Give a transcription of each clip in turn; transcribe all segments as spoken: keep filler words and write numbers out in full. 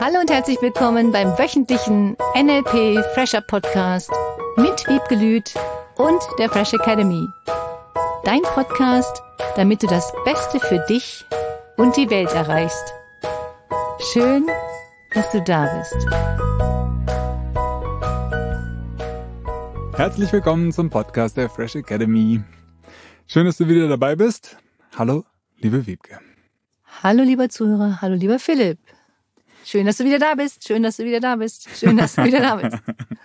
Hallo und herzlich willkommen beim wöchentlichen N L P Fresher Podcast mit Wiebke Lüth und der Fresh Academy. Dein Podcast, damit du das Beste für dich und die Welt erreichst. Schön, dass du da bist. Herzlich willkommen zum Podcast der Fresh Academy. Schön, dass du wieder dabei bist. Hallo, liebe Wiebke. Hallo, lieber Zuhörer. Hallo, lieber Philipp. Schön, dass du wieder da bist. Schön, dass du wieder da bist. Schön, dass du wieder da bist.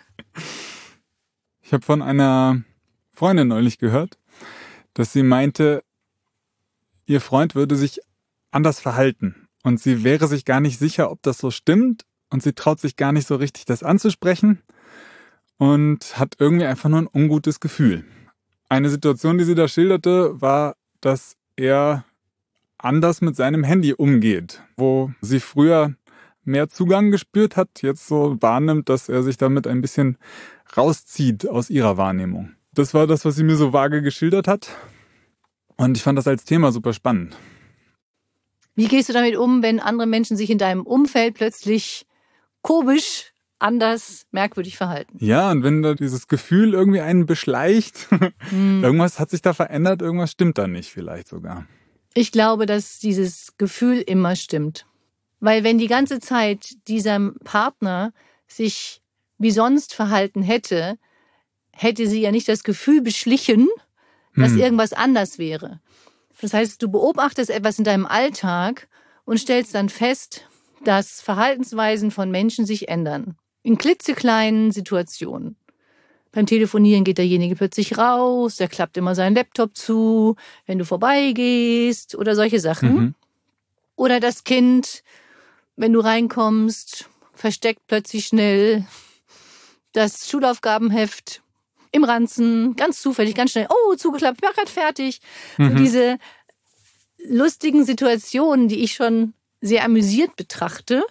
Ich habe von einer Freundin neulich gehört, dass sie meinte, ihr Freund würde sich anders verhalten. Und sie wäre sich gar nicht sicher, ob das so stimmt. Und sie traut sich gar nicht so richtig, das anzusprechen. Und hat irgendwie einfach nur ein ungutes Gefühl. Eine Situation, die sie da schilderte, war, dass er anders mit seinem Handy umgeht. Wo sie früher mehr Zugang gespürt hat, jetzt so wahrnimmt, dass er sich damit ein bisschen rauszieht aus ihrer Wahrnehmung. Das war das, was sie mir so vage geschildert hat. Und ich fand das als Thema super spannend. Wie gehst du damit um, wenn andere Menschen sich in deinem Umfeld plötzlich komisch, anders, merkwürdig verhalten? Ja, und wenn da dieses Gefühl irgendwie einen beschleicht, hm. irgendwas hat sich da verändert, irgendwas stimmt da nicht vielleicht sogar. Ich glaube, dass dieses Gefühl immer stimmt. Weil wenn die ganze Zeit dieser Partner sich wie sonst verhalten hätte, hätte sie ja nicht das Gefühl beschlichen, dass hm. irgendwas anders wäre. Das heißt, du beobachtest etwas in deinem Alltag und stellst dann fest, dass Verhaltensweisen von Menschen sich ändern. In klitzekleinen Situationen. Beim Telefonieren geht derjenige plötzlich raus, der klappt immer seinen Laptop zu, wenn du vorbeigehst oder solche Sachen. Mhm. Oder das Kind, wenn du reinkommst, versteckt plötzlich schnell das Schulaufgabenheft im Ranzen, ganz zufällig, ganz schnell, oh, zugeklappt, ich bin gerade fertig. Mhm. Und diese lustigen Situationen, die ich schon sehr amüsiert betrachte,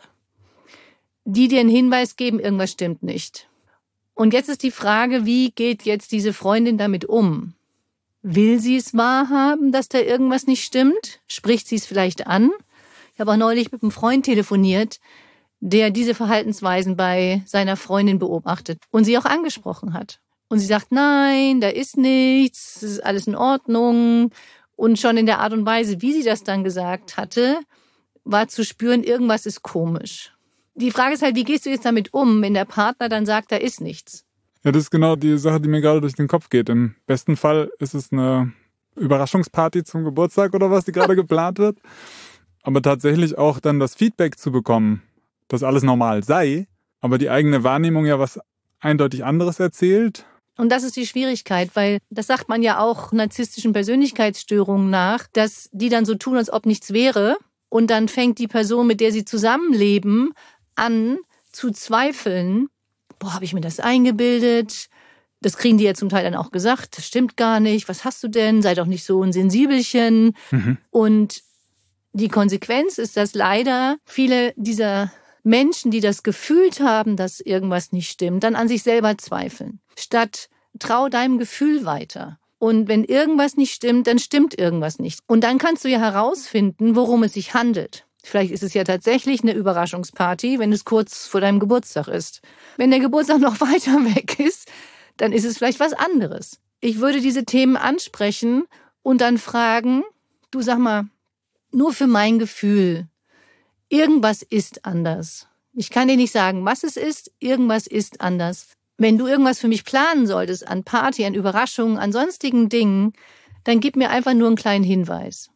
die dir einen Hinweis geben, irgendwas stimmt nicht. Und jetzt ist die Frage, wie geht jetzt diese Freundin damit um? Will sie es wahrhaben, dass da irgendwas nicht stimmt? Spricht sie es vielleicht an? Ich habe auch neulich mit einem Freund telefoniert, der diese Verhaltensweisen bei seiner Freundin beobachtet und sie auch angesprochen hat. Und sie sagt, nein, da ist nichts, es ist alles in Ordnung. Und schon in der Art und Weise, wie sie das dann gesagt hatte, war zu spüren, irgendwas ist komisch. Die Frage ist halt, wie gehst du jetzt damit um, wenn der Partner dann sagt, da ist nichts? Ja, das ist genau die Sache, die mir gerade durch den Kopf geht. Im besten Fall ist es eine Überraschungsparty zum Geburtstag oder was, die gerade geplant wird. Aber tatsächlich auch dann das Feedback zu bekommen, dass alles normal sei, aber die eigene Wahrnehmung ja was eindeutig anderes erzählt. Und das ist die Schwierigkeit, weil das sagt man ja auch narzisstischen Persönlichkeitsstörungen nach, dass die dann so tun, als ob nichts wäre. Und dann fängt die Person, mit der sie zusammenleben, an zu zweifeln. Boah, habe ich mir das eingebildet? Das kriegen die ja zum Teil dann auch gesagt. Das stimmt gar nicht. Was hast du denn? Sei doch nicht so ein Sensibelchen. Mhm. Und die Konsequenz ist, dass leider viele dieser Menschen, die das gefühlt haben, dass irgendwas nicht stimmt, dann an sich selber zweifeln. Statt trau deinem Gefühl weiter. Und wenn irgendwas nicht stimmt, dann stimmt irgendwas nicht. Und dann kannst du ja herausfinden, worum es sich handelt. Vielleicht ist es ja tatsächlich eine Überraschungsparty, wenn es kurz vor deinem Geburtstag ist. Wenn der Geburtstag noch weiter weg ist, dann ist es vielleicht was anderes. Ich würde diese Themen ansprechen und dann fragen, du sag mal, nur für mein Gefühl, irgendwas ist anders. Ich kann dir nicht sagen, was es ist, irgendwas ist anders. Wenn du irgendwas für mich planen solltest, an Party, an Überraschungen, an sonstigen Dingen, dann gib mir einfach nur einen kleinen Hinweis.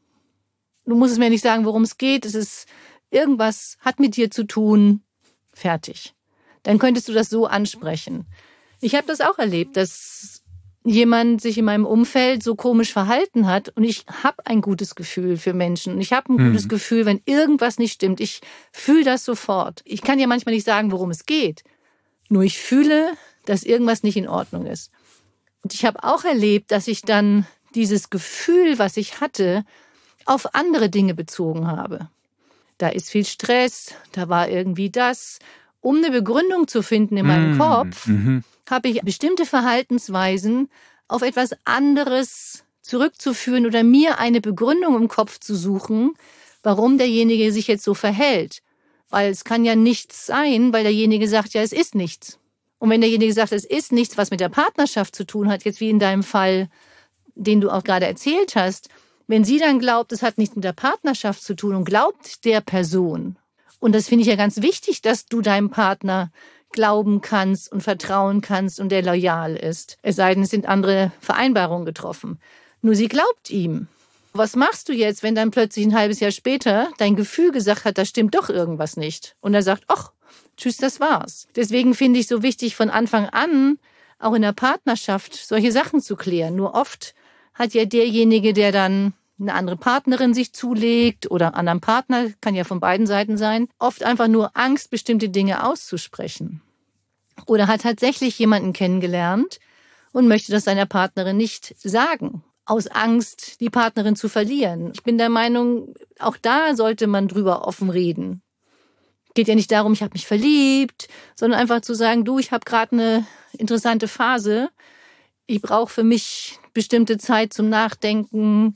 Du musst es mir nicht sagen, worum es geht. Es ist irgendwas, hat mit dir zu tun. Fertig. Dann könntest du das so ansprechen. Ich habe das auch erlebt, dass jemand sich in meinem Umfeld so komisch verhalten hat und ich habe ein gutes Gefühl für Menschen. Ich habe ein hm. gutes Gefühl, wenn irgendwas nicht stimmt. Ich fühle das sofort. Ich kann dir manchmal nicht sagen, worum es geht. Nur ich fühle, dass irgendwas nicht in Ordnung ist. Und ich habe auch erlebt, dass ich dann dieses Gefühl, was ich hatte, auf andere Dinge bezogen habe. Da ist viel Stress, da war irgendwie das. Um eine Begründung zu finden in meinem mmh, Kopf, mhm. habe ich bestimmte Verhaltensweisen auf etwas anderes zurückzuführen oder mir eine Begründung im Kopf zu suchen, warum derjenige sich jetzt so verhält. Weil es kann ja nichts sein, weil derjenige sagt, ja, es ist nichts. Und wenn derjenige sagt, es ist nichts, was mit der Partnerschaft zu tun hat, jetzt wie in deinem Fall, den du auch gerade erzählt hast, wenn sie dann glaubt, es hat nichts mit der Partnerschaft zu tun und glaubt der Person, und das finde ich ja ganz wichtig, dass du deinem Partner glauben kannst und vertrauen kannst und der loyal ist. Es sei denn, es sind andere Vereinbarungen getroffen. Nur sie glaubt ihm. Was machst du jetzt, wenn dann plötzlich ein halbes Jahr später dein Gefühl gesagt hat, da stimmt doch irgendwas nicht? Und er sagt, ach, tschüss, das war's. Deswegen finde ich so wichtig, von Anfang an, auch in der Partnerschaft, solche Sachen zu klären. Nur oft hat ja derjenige, der dann eine andere Partnerin sich zulegt oder einen anderen Partner, kann ja von beiden Seiten sein, oft einfach nur Angst, bestimmte Dinge auszusprechen. Oder hat tatsächlich jemanden kennengelernt und möchte das seiner Partnerin nicht sagen, aus Angst, die Partnerin zu verlieren. Ich bin der Meinung, auch da sollte man drüber offen reden. Geht ja nicht darum, ich habe mich verliebt, sondern einfach zu sagen, du, ich habe gerade eine interessante Phase, ich brauche für mich bestimmte Zeit zum Nachdenken.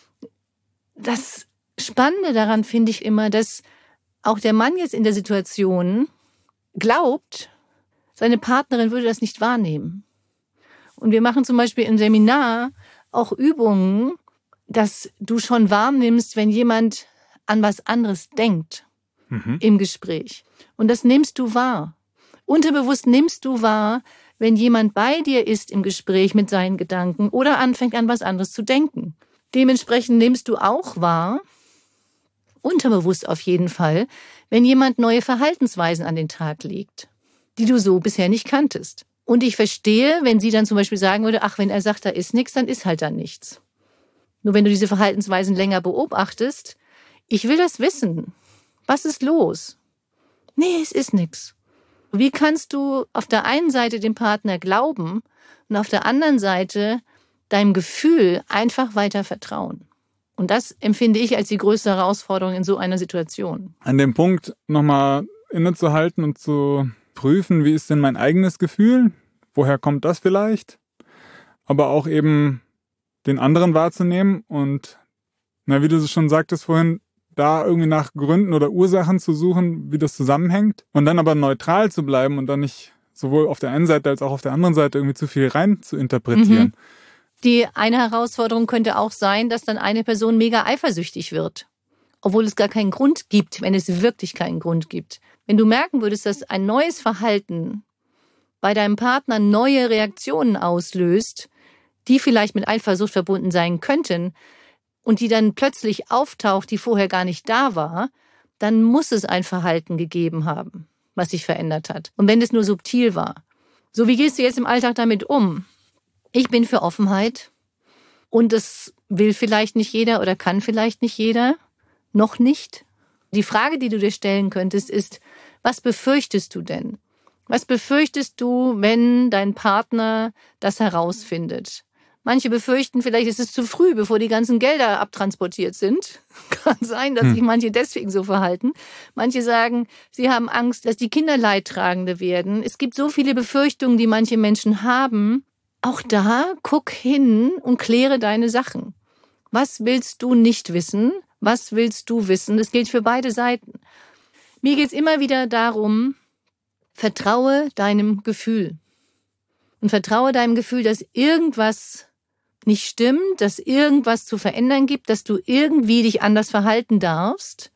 Das Spannende daran finde ich immer, dass auch der Mann jetzt in der Situation glaubt, seine Partnerin würde das nicht wahrnehmen. Und wir machen zum Beispiel im Seminar auch Übungen, dass du schon wahrnimmst, wenn jemand an was anderes denkt mhm. im Gespräch. Und das nimmst du wahr. Unterbewusst nimmst du wahr, wenn jemand bei dir ist im Gespräch mit seinen Gedanken oder anfängt an was anderes zu denken. Dementsprechend nimmst du auch wahr, unterbewusst auf jeden Fall, wenn jemand neue Verhaltensweisen an den Tag legt, die du so bisher nicht kanntest. Und ich verstehe, wenn sie dann zum Beispiel sagen würde, ach, wenn er sagt, da ist nichts, dann ist halt da nichts. Nur wenn du diese Verhaltensweisen länger beobachtest, ich will das wissen. Was ist los? Nee, es ist nichts. Wie kannst du auf der einen Seite dem Partner glauben und auf der anderen Seite deinem Gefühl einfach weiter vertrauen? Und das empfinde ich als die größte Herausforderung in so einer Situation. An dem Punkt nochmal innezuhalten und zu prüfen, wie ist denn mein eigenes Gefühl? Woher kommt das vielleicht? Aber auch eben den anderen wahrzunehmen und, na, wie du schon sagtest vorhin, da irgendwie nach Gründen oder Ursachen zu suchen, wie das zusammenhängt. Und dann aber neutral zu bleiben und dann nicht sowohl auf der einen Seite als auch auf der anderen Seite irgendwie zu viel rein zu interpretieren. Mhm. Die eine Herausforderung könnte auch sein, dass dann eine Person mega eifersüchtig wird. Obwohl es gar keinen Grund gibt, wenn es wirklich keinen Grund gibt. Wenn du merken würdest, dass ein neues Verhalten bei deinem Partner neue Reaktionen auslöst, die vielleicht mit Eifersucht verbunden sein könnten und die dann plötzlich auftaucht, die vorher gar nicht da war, dann muss es ein Verhalten gegeben haben, was sich verändert hat. Und wenn es nur subtil war. So, wie gehst du jetzt im Alltag damit um? Ich bin für Offenheit und das will vielleicht nicht jeder oder kann vielleicht nicht jeder. Noch nicht. Die Frage, die du dir stellen könntest, ist, was befürchtest du denn? Was befürchtest du, wenn dein Partner das herausfindet? Manche befürchten, vielleicht ist es zu früh, bevor die ganzen Gelder abtransportiert sind. Kann sein, dass sich manche deswegen so verhalten. Manche sagen, sie haben Angst, dass die Kinder Leidtragende werden. Es gibt so viele Befürchtungen, die manche Menschen haben. Auch da, guck hin und kläre deine Sachen. Was willst du nicht wissen? Was willst du wissen? Das gilt für beide Seiten. Mir geht es immer wieder darum, vertraue deinem Gefühl. Und vertraue deinem Gefühl, dass irgendwas nicht stimmt, dass irgendwas zu verändern gibt, dass du irgendwie dich anders verhalten darfst,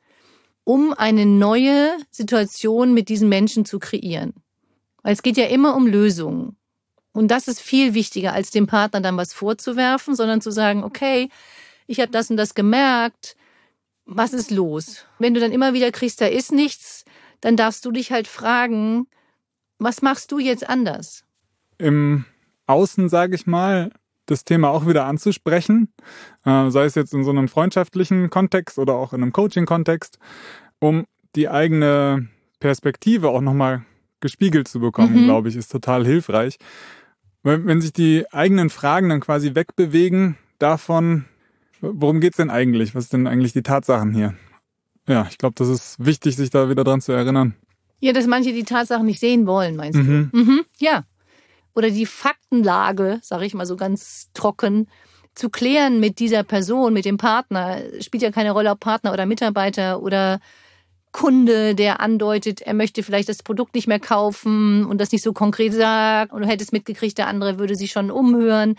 um eine neue Situation mit diesen Menschen zu kreieren. Weil es geht ja immer um Lösungen. Und das ist viel wichtiger, als dem Partner dann was vorzuwerfen, sondern zu sagen, okay, ich habe das und das gemerkt, was ist los? Wenn du dann immer wieder kriegst, da ist nichts, dann darfst du dich halt fragen, was machst du jetzt anders? Im Außen, sage ich mal, das Thema auch wieder anzusprechen, äh, sei es jetzt in so einem freundschaftlichen Kontext oder auch in einem Coaching-Kontext, um die eigene Perspektive auch nochmal gespiegelt zu bekommen, mhm. glaube ich, ist total hilfreich. Weil wenn sich die eigenen Fragen dann quasi wegbewegen davon, worum geht's denn eigentlich? Was sind denn eigentlich die Tatsachen hier? Ja, ich glaube, das ist wichtig, sich da wieder dran zu erinnern. Ja, dass manche die Tatsachen nicht sehen wollen, meinst Mhm. du? Mhm, ja. Oder die Faktenlage, sage ich mal so ganz trocken, zu klären mit dieser Person, mit dem Partner. Spielt ja keine Rolle, ob Partner oder Mitarbeiter oder Kunde, der andeutet, er möchte vielleicht das Produkt nicht mehr kaufen und das nicht so konkret sagt und du hättest mitgekriegt, der andere würde sich schon umhören.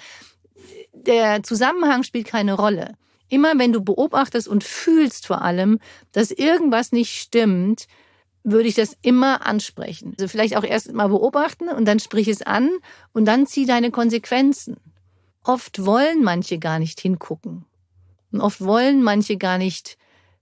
Der Zusammenhang spielt keine Rolle. Immer wenn du beobachtest und fühlst vor allem, dass irgendwas nicht stimmt, würde ich das immer ansprechen. Also vielleicht auch erst mal beobachten und dann sprich es an und dann zieh deine Konsequenzen. Oft wollen manche gar nicht hingucken. Und oft wollen manche gar nicht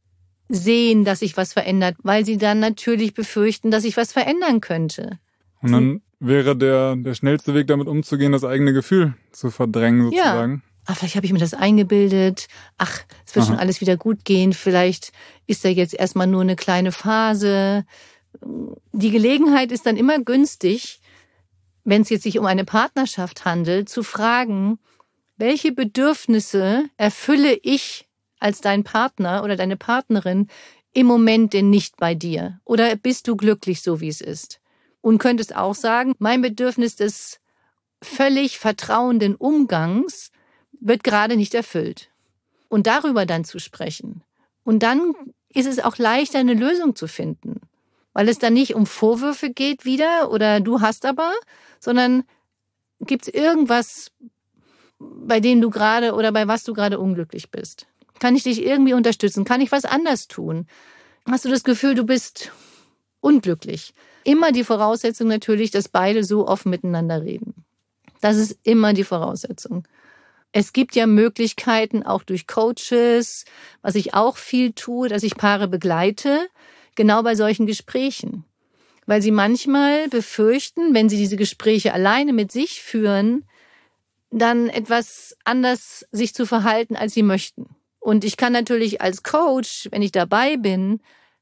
sehen, dass sich was verändert, weil sie dann natürlich befürchten, dass sich was verändern könnte. Und dann wäre der, der schnellste Weg, damit umzugehen, das eigene Gefühl zu verdrängen sozusagen. Ja. Ach, vielleicht habe ich mir das eingebildet. Ach, es wird Aha. schon alles wieder gut gehen. Vielleicht ist da jetzt erstmal nur eine kleine Phase. Die Gelegenheit ist dann immer günstig, wenn es jetzt sich um eine Partnerschaft handelt, zu fragen, welche Bedürfnisse erfülle ich als dein Partner oder deine Partnerin im Moment denn nicht bei dir? Oder bist du glücklich, so wie es ist? Und könntest auch sagen, mein Bedürfnis des völlig vertrauenden Umgangs wird gerade nicht erfüllt. Und darüber dann zu sprechen. Und dann ist es auch leichter, eine Lösung zu finden. Weil es dann nicht um Vorwürfe geht wieder oder du hast aber, sondern gibt es irgendwas, bei dem du gerade oder bei was du gerade unglücklich bist? Kann ich dich irgendwie unterstützen? Kann ich was anders tun? Hast du das Gefühl, du bist unglücklich? Immer die Voraussetzung natürlich, dass beide so offen miteinander reden. Das ist immer die Voraussetzung. Es gibt ja Möglichkeiten, auch durch Coaches, was ich auch viel tue, dass ich Paare begleite, genau bei solchen Gesprächen. Weil sie manchmal befürchten, wenn sie diese Gespräche alleine mit sich führen, dann etwas anders sich zu verhalten, als sie möchten. Und ich kann natürlich als Coach, wenn ich dabei bin,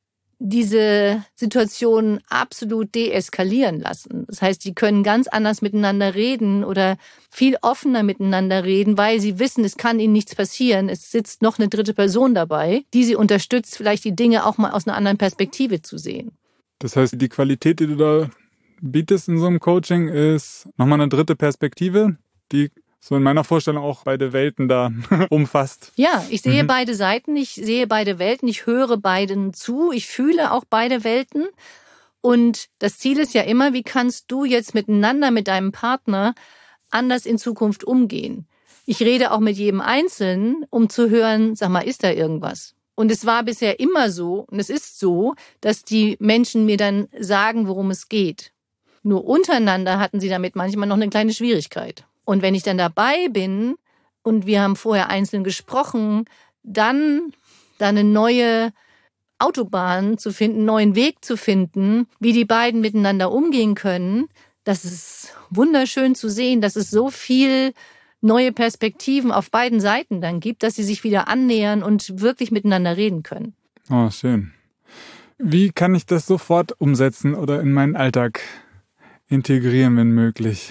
diese Situation absolut deeskalieren lassen. Das heißt, die können ganz anders miteinander reden oder viel offener miteinander reden, weil sie wissen, es kann ihnen nichts passieren. Es sitzt noch eine dritte Person dabei, die sie unterstützt, vielleicht die Dinge auch mal aus einer anderen Perspektive zu sehen. Das heißt, die Qualität, die du da bietest in so einem Coaching, ist nochmal eine dritte Perspektive, die so in meiner Vorstellung auch beide Welten da umfasst. Ja, ich sehe mhm. beide Seiten, ich sehe beide Welten, ich höre beiden zu, ich fühle auch beide Welten. Und das Ziel ist ja immer, wie kannst du jetzt miteinander, mit deinem Partner anders in Zukunft umgehen? Ich rede auch mit jedem Einzelnen, um zu hören, sag mal, ist da irgendwas? Und es war bisher immer so, und es ist so, dass die Menschen mir dann sagen, worum es geht. Nur untereinander hatten sie damit manchmal noch eine kleine Schwierigkeit. Und wenn ich dann dabei bin und wir haben vorher einzeln gesprochen, dann, dann eine neue Autobahn zu finden, einen neuen Weg zu finden, wie die beiden miteinander umgehen können, das ist wunderschön zu sehen, dass es so viel neue Perspektiven auf beiden Seiten dann gibt, dass sie sich wieder annähern und wirklich miteinander reden können. Oh, schön. Wie kann ich das sofort umsetzen oder in meinen Alltag integrieren, wenn möglich?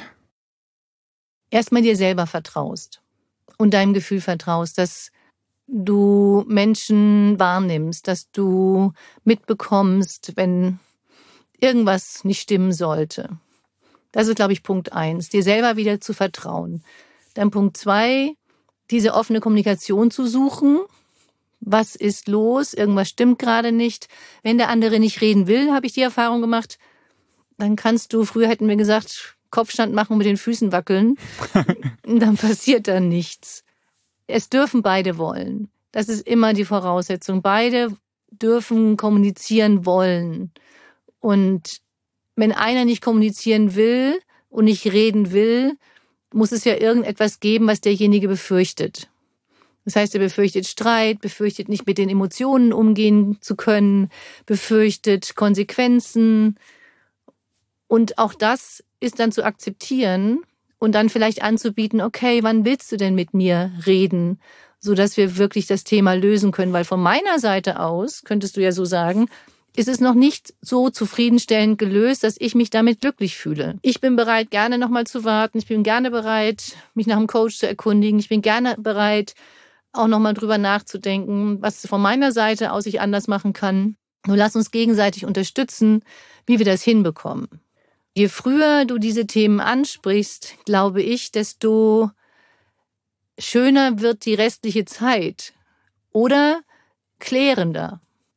Erstmal dir selber vertraust und deinem Gefühl vertraust, dass du Menschen wahrnimmst, dass du mitbekommst, wenn irgendwas nicht stimmen sollte. Das ist, glaube ich, Punkt eins, dir selber wieder zu vertrauen. Dann Punkt zwei, diese offene Kommunikation zu suchen. Was ist los? Irgendwas stimmt gerade nicht. Wenn der andere nicht reden will, habe ich die Erfahrung gemacht, dann kannst du, früher hätten wir gesagt, Kopfstand machen und mit den Füßen wackeln, dann passiert da nichts. Es dürfen beide wollen. Das ist immer die Voraussetzung. Beide dürfen kommunizieren wollen. Und wenn einer nicht kommunizieren will und nicht reden will, muss es ja irgendetwas geben, was derjenige befürchtet. Das heißt, er befürchtet Streit, befürchtet nicht mit den Emotionen umgehen zu können, befürchtet Konsequenzen. Und auch das ist dann zu akzeptieren und dann vielleicht anzubieten, okay, wann willst du denn mit mir reden, sodass wir wirklich das Thema lösen können? Weil von meiner Seite aus, könntest du ja so sagen, ist es noch nicht so zufriedenstellend gelöst, dass ich mich damit glücklich fühle. Ich bin bereit, gerne nochmal zu warten. Ich bin gerne bereit, mich nach einem Coach zu erkundigen. Ich bin gerne bereit, auch nochmal drüber nachzudenken, was von meiner Seite aus ich anders machen kann. Nur lass uns gegenseitig unterstützen, wie wir das hinbekommen. Je früher du diese Themen ansprichst, glaube ich, desto schöner wird die restliche Zeit oder klärender.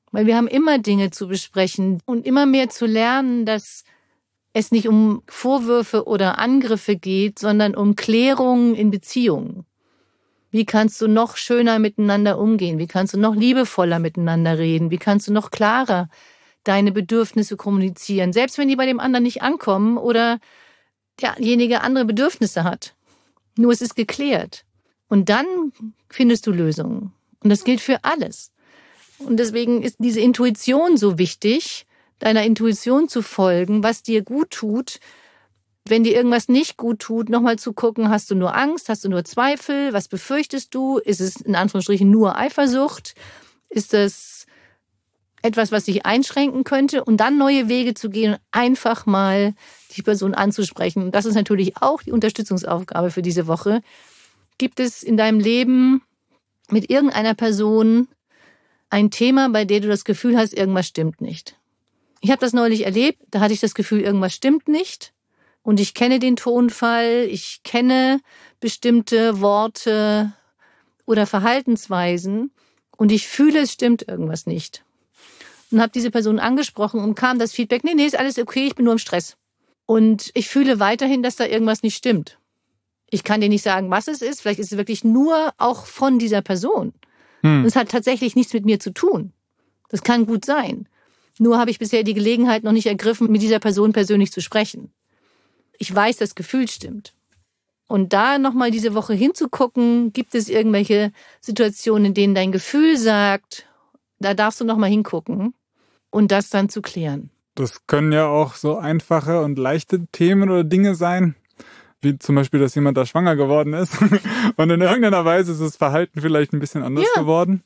Weil wir haben immer Dinge zu besprechen und immer mehr zu lernen, dass es nicht um Vorwürfe oder Angriffe geht, sondern um Klärungen in Beziehungen. Wie kannst du noch schöner miteinander umgehen? Wie kannst du noch liebevoller miteinander reden? Wie kannst du noch klarer deine Bedürfnisse kommunizieren? Selbst wenn die bei dem anderen nicht ankommen oder derjenige andere Bedürfnisse hat. Nur es ist geklärt. Und dann findest du Lösungen. Und das gilt für alles. Und deswegen ist diese Intuition so wichtig, deiner Intuition zu folgen, was dir gut tut. Wenn dir irgendwas nicht gut tut, nochmal zu gucken, hast du nur Angst, hast du nur Zweifel, was befürchtest du? Ist es in Anführungsstrichen nur Eifersucht? Ist das etwas, was dich einschränken könnte? Und dann neue Wege zu gehen und einfach mal die Person anzusprechen. Und das ist natürlich auch die Unterstützungsaufgabe für diese Woche. Gibt es in deinem Leben mit irgendeiner Person ein Thema, bei dem du das Gefühl hast, irgendwas stimmt nicht? Ich habe das neulich erlebt, da hatte ich das Gefühl, irgendwas stimmt nicht. Und ich kenne den Tonfall, ich kenne bestimmte Worte oder Verhaltensweisen und ich fühle, es stimmt irgendwas nicht. Und habe diese Person angesprochen und kam das Feedback, nee, nee, ist alles okay, ich bin nur im Stress. Und ich fühle weiterhin, dass da irgendwas nicht stimmt. Ich kann dir nicht sagen, was es ist, vielleicht ist es wirklich nur auch von dieser Person. Hm. Es hat tatsächlich nichts mit mir zu tun. Das kann gut sein. Nur habe ich bisher die Gelegenheit noch nicht ergriffen, mit dieser Person persönlich zu sprechen. Ich weiß, das Gefühl stimmt. Und da nochmal diese Woche hinzugucken, gibt es irgendwelche Situationen, in denen dein Gefühl sagt, da darfst du nochmal hingucken und das dann zu klären. Das können ja auch so einfache und leichte Themen oder Dinge sein, wie zum Beispiel, dass jemand da schwanger geworden ist und in irgendeiner Weise ist das Verhalten vielleicht ein bisschen anders ja. geworden.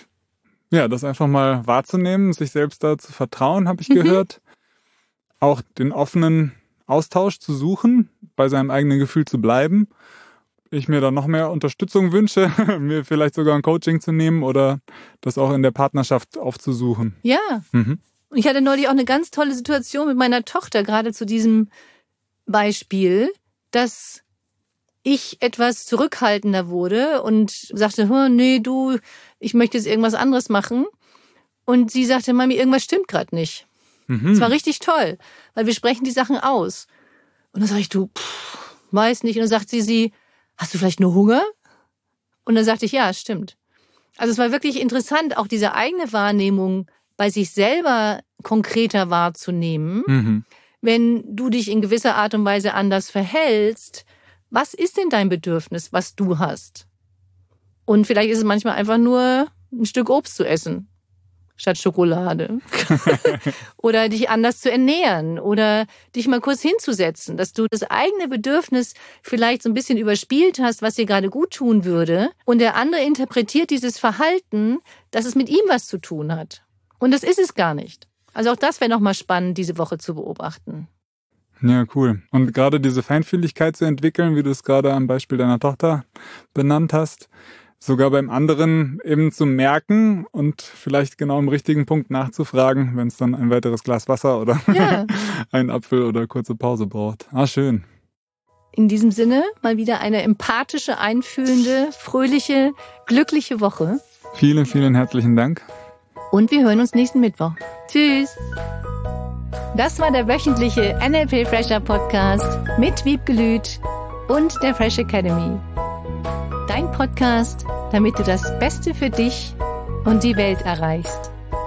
Ja, das einfach mal wahrzunehmen, sich selbst da zu vertrauen, habe ich mhm. gehört. Auch den offenen Austausch zu suchen, bei seinem eigenen Gefühl zu bleiben. Ich mir dann noch mehr Unterstützung wünsche, mir vielleicht sogar ein Coaching zu nehmen oder das auch in der Partnerschaft aufzusuchen. Ja. Mhm. Und ich hatte neulich auch eine ganz tolle Situation mit meiner Tochter, gerade zu diesem Beispiel, dass ich etwas zurückhaltender wurde und sagte, oh, nee, du, ich möchte jetzt irgendwas anderes machen. Und sie sagte, Mami, irgendwas stimmt gerade nicht. Mhm. Das war richtig toll, weil wir sprechen die Sachen aus. Und dann sage ich, du, pff, weiß nicht. Und dann sagt sie, sie, hast du vielleicht nur Hunger? Und dann sagte ich, ja, stimmt. Also es war wirklich interessant, auch diese eigene Wahrnehmung bei sich selber konkreter wahrzunehmen. Mhm. Wenn du dich in gewisser Art und Weise anders verhältst, was ist denn dein Bedürfnis, was du hast? Und vielleicht ist es manchmal einfach nur ein Stück Obst zu essen, statt Schokolade. Oder dich anders zu ernähren oder dich mal kurz hinzusetzen, dass du das eigene Bedürfnis vielleicht so ein bisschen überspielt hast, was dir gerade gut tun würde. Und der andere interpretiert dieses Verhalten, dass es mit ihm was zu tun hat. Und das ist es gar nicht. Also auch das wäre nochmal spannend, diese Woche zu beobachten. Ja, cool. Und gerade diese Feinfühligkeit zu entwickeln, wie du es gerade am Beispiel deiner Tochter benannt hast, sogar beim anderen eben zu merken und vielleicht genau im richtigen Punkt nachzufragen, wenn es dann ein weiteres Glas Wasser oder ja. ein Apfel oder kurze Pause braucht. Ah, schön. In diesem Sinne mal wieder eine empathische, einfühlende, fröhliche, glückliche Woche. Vielen, vielen herzlichen Dank. Und wir hören uns nächsten Mittwoch. Tschüss. Das war der wöchentliche N L P Fresher Podcast mit Wiebke Lüth und der Fresh Academy. Dein Podcast, damit du das Beste für dich und die Welt erreichst.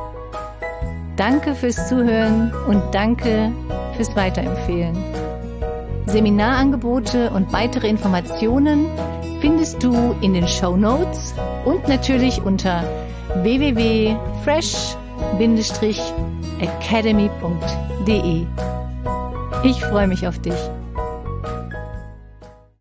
Danke fürs Zuhören und danke fürs Weiterempfehlen. Seminarangebote und weitere Informationen findest du in den Shownotes und natürlich unter w w w punkt fresh academy punkt d e. Ich freue mich auf dich.